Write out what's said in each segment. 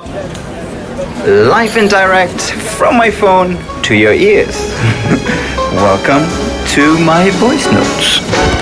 Live and direct from my phone to your ears. Welcome to my voice notes.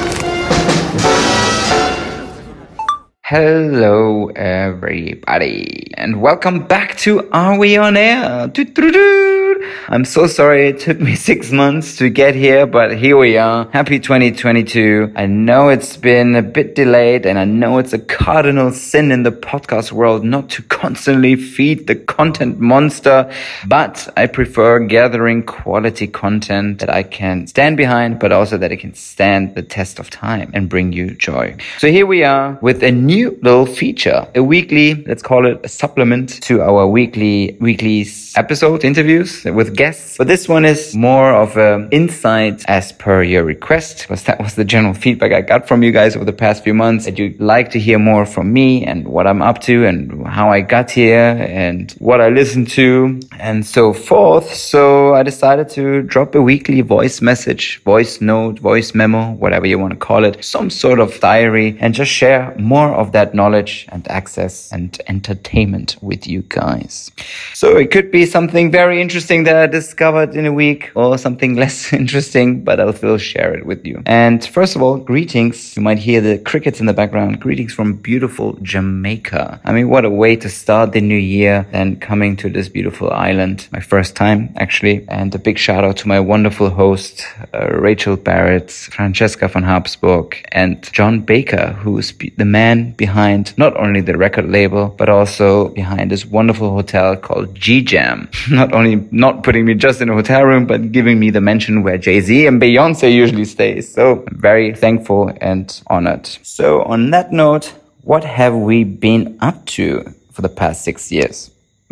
Hello everybody and welcome back to Are We On Air? I'm so sorry it took me 6 months to get here, but here we are. Happy 2022. I know it's been a bit delayed and I know it's a cardinal sin in the podcast world not to constantly feed the content monster, but I prefer gathering quality content that I can stand behind, but also that it can stand the test of time and bring you joy. So here we are with a new little feature, a weekly, let's call it a supplement to our weekly episode interviews with guests. But this one is more of an insight as per your request, because that was the general feedback I got from you guys over the past few months, that you'd like to hear more from me and what I'm up to and how I got here and what I listen to and so forth. So I decided to drop a weekly voice message, voice note, voice memo, whatever you want to call it, some sort of diary, and just share more of that knowledge and access and entertainment with you guys. So it could be something very interesting that I discovered in a week or something less interesting, but I'll still share it with you. And first of all, greetings. You might hear the crickets in the background. Greetings from beautiful Jamaica. I mean, what a way to start the new year and coming to this beautiful island. My first time, actually. And a big shout out to my wonderful host, Rachel Barrett, Francesca von Habsburg, and John Baker, who's the man behind not only the record label, but also behind this wonderful hotel called G-Jam. Not putting me just in a hotel room, but giving me the mention where Jay-Z and Beyonce usually stay. So I'm very thankful and honored. So on that note, what have we been up to for the past 6 years?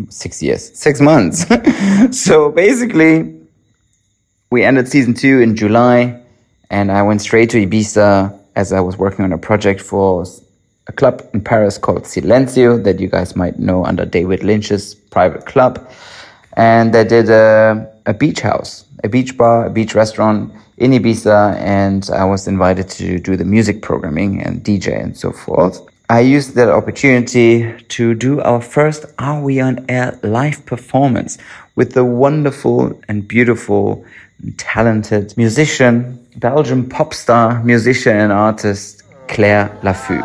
6 months. So basically, we ended season 2 in July, and I went straight to Ibiza as I was working on a project for a club in Paris called Silencio that you guys might know under David Lynch's private club. And they did a beach house, a beach bar, a beach restaurant in Ibiza, and I was invited to do the music programming and DJ and so forth. I used that opportunity to do our first Are We On Air live performance with the wonderful and beautiful, talented musician, Belgian pop star, musician and artist, Claire Laffu.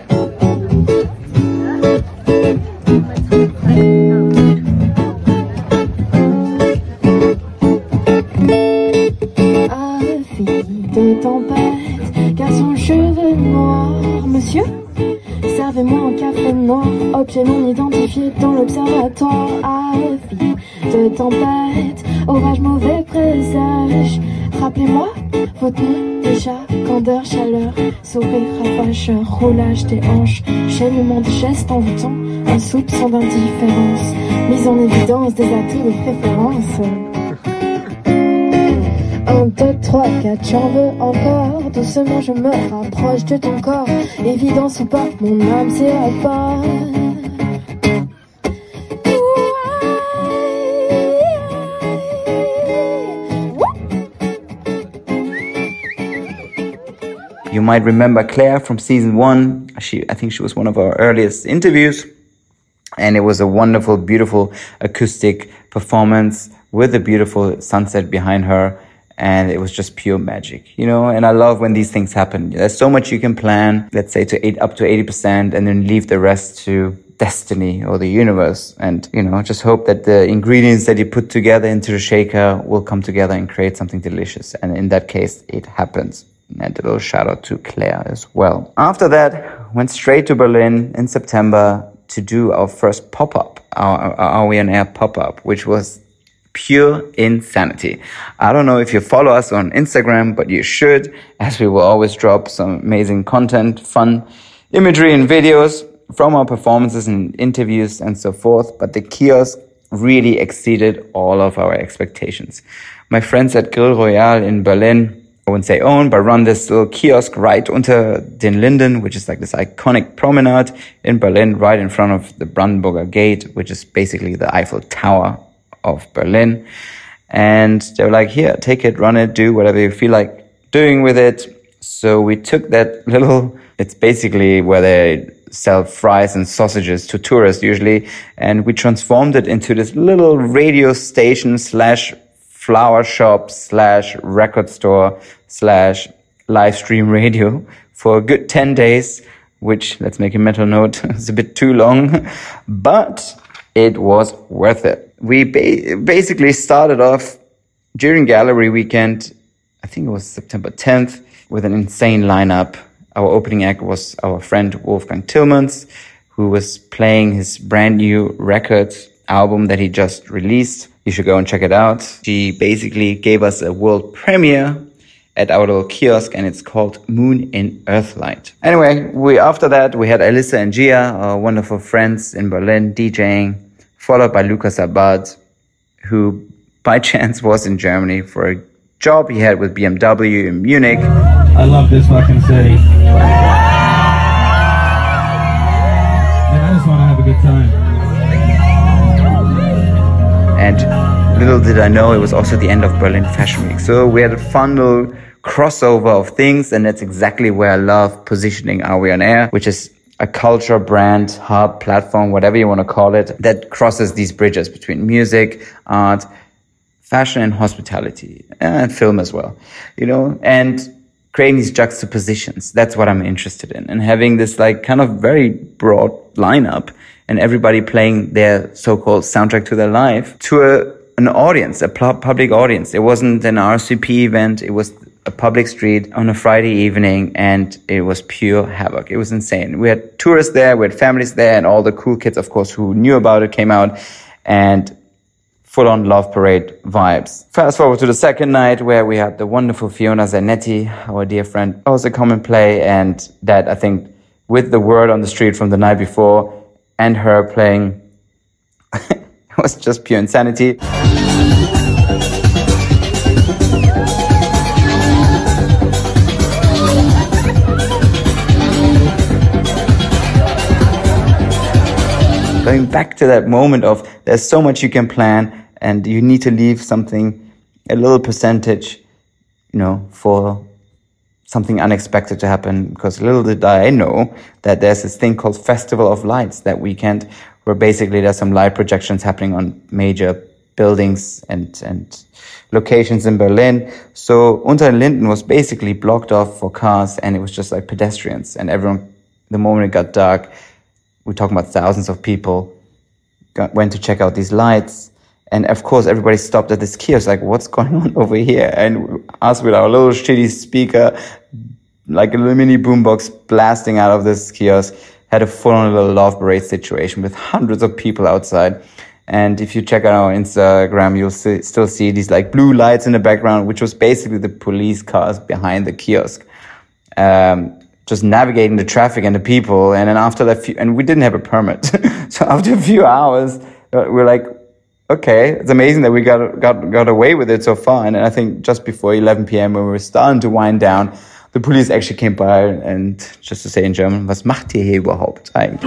De tempête, car son cheveu noir, monsieur, servez-moi un café noir, objet non identifié dans l'observatoire. Avis de tempête, orage, mauvais présage. Rappelez-moi votre nom déjà, candeur, chaleur, sourire, ravageur, roulage des hanches, chaînement de gestes envoûtant, un soupçon d'indifférence, mise en évidence des atouts de préférence. 1, 2, 3, 4, j'en veux encore. Doucement je me rapproche de ton corps. Évidence ou pas, mon âme s'y rapporte. You might remember Claire from season 1. I think she was one of our earliest interviews. And it was a wonderful, beautiful acoustic performance with a beautiful sunset behind her. And it was just pure magic, you know, and I love when these things happen. There's so much you can plan, let's say up to 80%, and then leave the rest to destiny or the universe. And, you know, just hope that the ingredients that you put together into the shaker will come together and create something delicious. And in that case, it happens. And a little shout out to Claire as well. After that, went straight to Berlin in September to do our first pop-up, our Are We On Air pop-up, which was pure insanity. I don't know if you follow us on Instagram, but you should, as we will always drop some amazing content, fun imagery and videos from our performances and interviews and so forth. But the kiosk really exceeded all of our expectations. My friends at Grill Royal in Berlin, I wouldn't say own, but run this little kiosk right unter den Linden, which is like this iconic promenade in Berlin, right in front of the Brandenburger Gate, which is basically the Eiffel Tower of Berlin. And they were like, here, take it, run it, do whatever you feel like doing with it. So we took that little, it's basically where they sell fries and sausages to tourists usually. And we transformed it into this little radio station / flower shop / record store / live stream radio for a good 10 days, which, let's make a mental note, is a bit too long, but it was worth it. We basically started off during gallery weekend, I think it was September 10th, with an insane lineup. Our opening act was our friend Wolfgang Tillmans, who was playing his brand new record album that he just released. You should go and check it out. She basically gave us a world premiere at our little kiosk, and it's called Moon in Earthlight. Anyway, after that, we had Alyssa and Gia, our wonderful friends in Berlin, DJing, followed by Lukas Abad, who by chance was in Germany for a job he had with BMW in Munich. I love this fucking city. And I just want to have a good time. And little did I know, it was also the end of Berlin Fashion Week. So we had a fun little crossover of things, and that's exactly where I love positioning Are We On Air, which is a culture, brand, hub, platform, whatever you want to call it, that crosses these bridges between music, art, fashion and hospitality, and film as well, and creating these juxtapositions. That's what I'm interested in. And having this like kind of very broad lineup and everybody playing their so-called soundtrack to their life to an audience, a public audience. It wasn't an RCP event. It was a public street on a Friday evening, and it was pure havoc. It was insane. We had tourists there, we had families there, and all the cool kids, of course, who knew about it came out, and full-on Love Parade vibes. Fast forward to the second night, where we had the wonderful Fiona Zanetti, our dear friend, also come and play, and that, I think, with the word on the street from the night before, and her playing, it was just pure insanity. Going back to that moment of there's so much you can plan and you need to leave something, a little percentage, for something unexpected to happen. Because little did I know that there's this thing called Festival of Lights that weekend, where basically there's some light projections happening on major buildings and locations in Berlin. So Unter den Linden was basically blocked off for cars, and it was just like pedestrians. And everyone, the moment it got dark, we're talking about thousands of people, went to check out these lights. And of course, everybody stopped at this kiosk, like, what's going on over here? And us with our little shitty speaker, like a little mini boombox blasting out of this kiosk, had a full-on little Love Parade situation with hundreds of people outside. And if you check out our Instagram, you'll still see these like blue lights in the background, which was basically the police cars behind the kiosk. Just navigating the traffic and the people. And then after that, and we didn't have a permit. So after a few hours, we're like, okay, it's amazing that we got away with it so far. And I think just before 11 p.m. when we were starting to wind down, the police actually came by and, just to say in German, was macht ihr hier überhaupt eigentlich?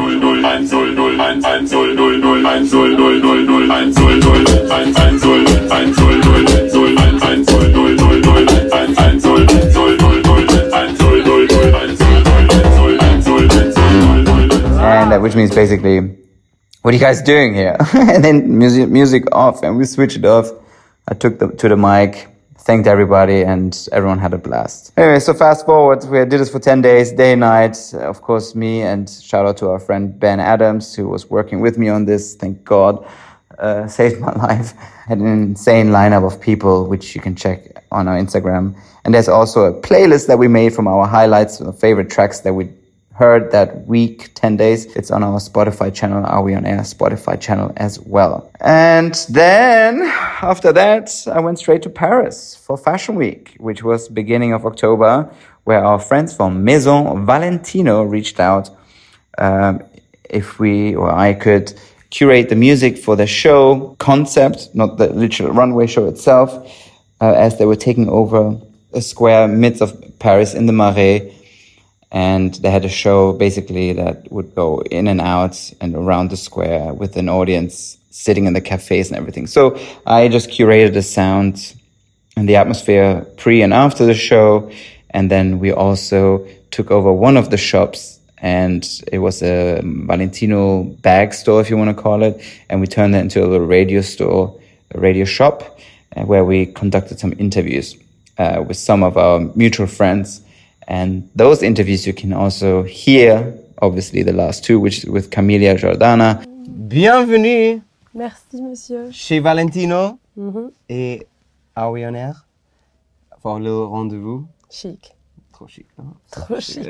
And which means basically, what are you guys doing here? And then music off, and we switched it off. I took to the mic, thanked everybody, and everyone had a blast. Anyway, so fast forward, we did this for 10 days, day and night. Of course, me, and shout out to our friend Ben Adams, who was working with me on this. Thank God, saved my life. Had an insane lineup of people, which you can check on our Instagram. And there's also a playlist that we made from our highlights, favorite tracks that we heard that week, 10 days. It's on our Spotify channel, Are We On Air Spotify channel as well. And then after that, I went straight to Paris for Fashion Week, which was beginning of October, where our friends from Maison Valentino reached out if I could curate the music for the show concept, not the literal runway show itself, as they were taking over a square midst of Paris in the Marais. And they had a show basically that would go in and out and around the square with an audience sitting in the cafes and everything. So I just curated the sound and the atmosphere pre and after the show. And then we also took over one of the shops and it was a Valentino bag store, if you want to call it, and we turned that into a little radio store, a radio shop, where we conducted some interviews with some of our mutual friends. And those interviews you can also hear, obviously the last two, which is with Camelia Jordana. Bienvenue Merci, monsieur. chez Valentino. Et Are We On Air for a little rendezvous. Chic. Trop chic, non? Trop chic.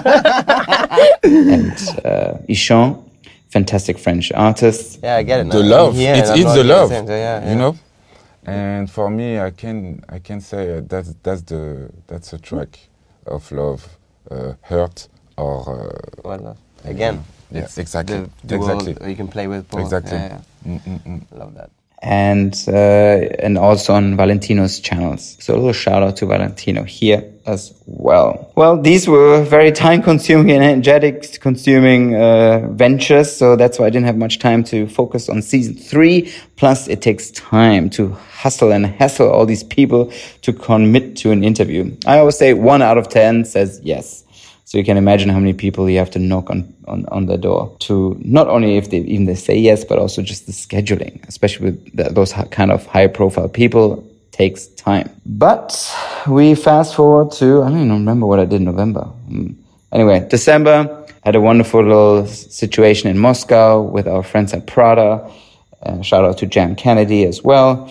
And Ishan, fantastic French artist. Yeah, I get it now. The love. Yeah, It's I'm the not love. same, so yeah. You know. And for me, I can say that's a track of love, hurt or. Well, again. Yeah, exactly. The Exactly. world you can play with. Paul. Exactly. Yeah, yeah. Love that. And also on Valentino's channels. So a little shout out to Valentino here as well. Well, these were very time-consuming and energetic-consuming ventures, so that's why I didn't have much time to focus on season 3. Plus, it takes time to hustle and hassle all these people to commit to an interview. I always say 1 out of 10 says yes. So you can imagine how many people you have to knock on the door to not only if they say yes, but also just the scheduling, especially with those kind of high profile people, takes time. But we fast forward to, I don't even remember what I did in November. Anyway, December, had a wonderful little situation in Moscow with our friends at Prada. Shout out to Jam Kennedy as well,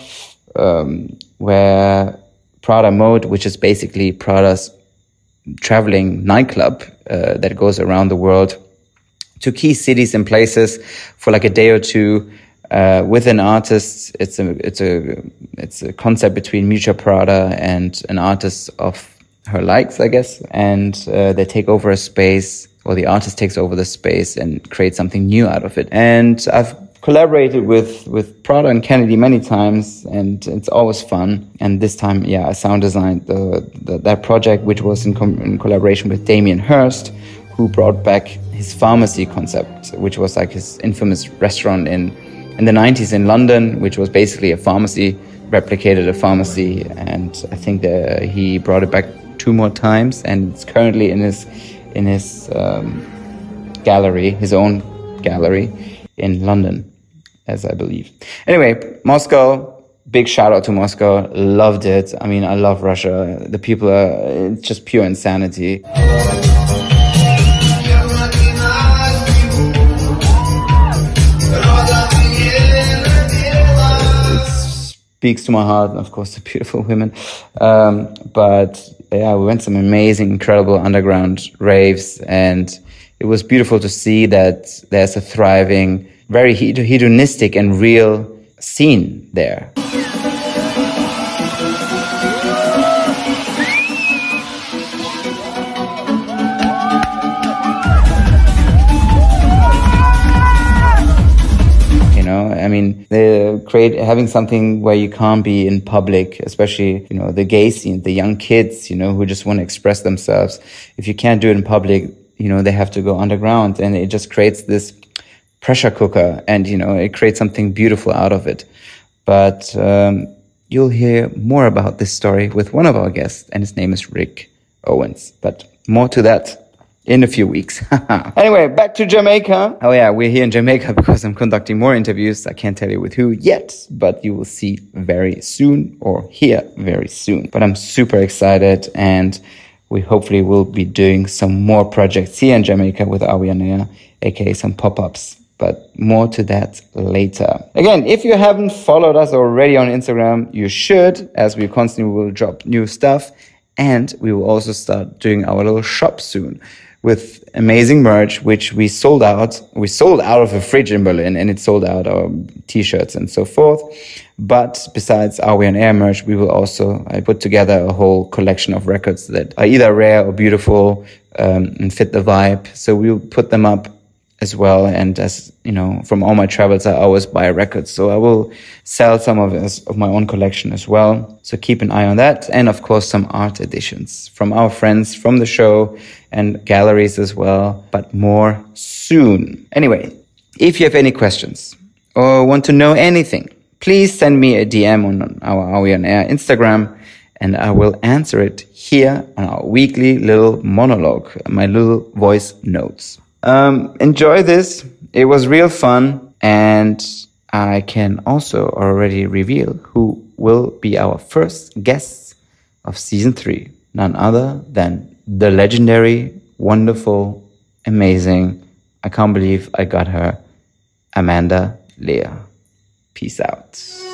where Prada Mode, which is basically Prada's traveling nightclub that goes around the world to key cities and places for like a day or two with an artist. It's a concept between Miuccia Prada and an artist of her likes, I guess. And they take over a space, or the artist takes over the space and creates something new out of it. And I've collaborated with Prada and Kennedy many times, and it's always fun. And this time, I sound designed that project, which was in collaboration with Damien Hirst, who brought back his pharmacy concept, which was like his infamous restaurant in the 90s in London, which was basically a pharmacy, replicated a pharmacy. And I think that he brought it back 2 more times, and it's currently in his gallery, his own gallery in London, as I believe. Anyway, Moscow, big shout out to Moscow. Loved it. I mean, I love Russia. The people it's just pure insanity. It speaks to my heart, and of course, the beautiful women. But yeah, we went some amazing, incredible underground raves, and it was beautiful to see that there's a thriving, very hedonistic and real scene there. I mean, having something where you can't be in public, especially, the gay scene, the young kids, who just want to express themselves. If you can't do it in public, they have to go underground, and it just creates this pressure cooker, and, it creates something beautiful out of it. But you'll hear more about this story with one of our guests, and his name is Rick Owens. But more to that in a few weeks. Anyway, back to Jamaica. Oh yeah, we're here in Jamaica because I'm conducting more interviews. I can't tell you with who yet, but you will see very soon, or hear very soon. But I'm super excited, and we hopefully will be doing some more projects here in Jamaica with Are We On Air, aka some pop-ups. But more to that later. Again, if you haven't followed us already on Instagram, you should, as we constantly will drop new stuff. And we will also start doing our little shop soon with amazing merch, which we sold out. We sold out of a fridge in Berlin, and it sold out our t-shirts and so forth. But besides Are We On Air merch, we will also put together a whole collection of records that are either rare or beautiful and fit the vibe. So we'll put them up as well. And as from all my travels, I always buy records. So I will sell some of my own collection as well. So keep an eye on that. And of course, some art editions from our friends from the show and galleries as well, but more soon. Anyway, if you have any questions or want to know anything, please send me a DM on our Are We On Air Instagram, and I will answer it here on our weekly little monologue, my little voice notes. Enjoy this. It was real fun, and I can also already reveal who will be our first guests of season 3. None other than the legendary, wonderful, amazing, I can't believe I got her, Amanda Lear. Peace out.